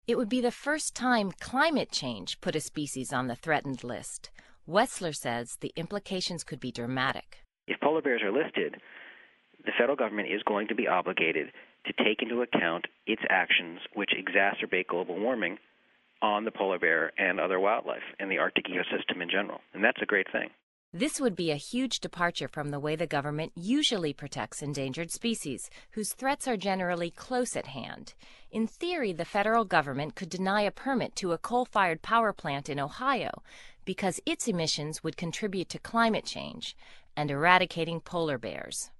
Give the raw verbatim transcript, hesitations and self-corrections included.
It would be the first time climate change put a species on the threatened list. Wessler says the implications could be dramatic. If polar bears are listed, the federal government is going to be obligated to take into account its actions which exacerbate global warming on the polar bear and other wildlife and the Arctic ecosystem in general. And that's a great thing. This would be a huge departure from the way the government usually protects endangered species, whose threats are generally close at hand. In theory, the federal government could deny a permit to a coal-fired power plant in Ohio because its emissions would contribute to climate change and eradicating polar bears.